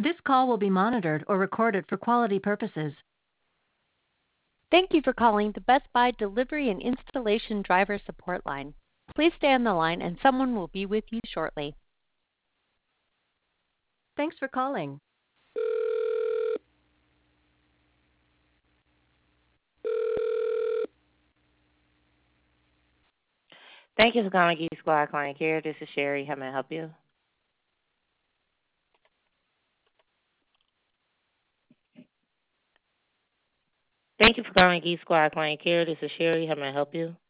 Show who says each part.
Speaker 1: This call will be monitored or recorded for quality purposes.
Speaker 2: Thank you for calling the Best Buy Delivery and Installation Driver Support Line. Please stay on the line and someone will be with you shortly.
Speaker 1: Thanks for calling.
Speaker 3: Thank you for calling Geek Squad Client Care. This is Sherry. How may I help you? Thank you for calling Geek Squad Client Care. This is Sherry. How may I help you?